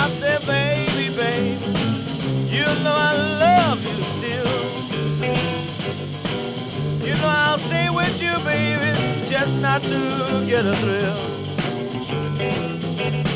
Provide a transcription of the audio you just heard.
I said, baby, baby, you know I love you still. You know I'll stay with you, baby, just not to get a thrill.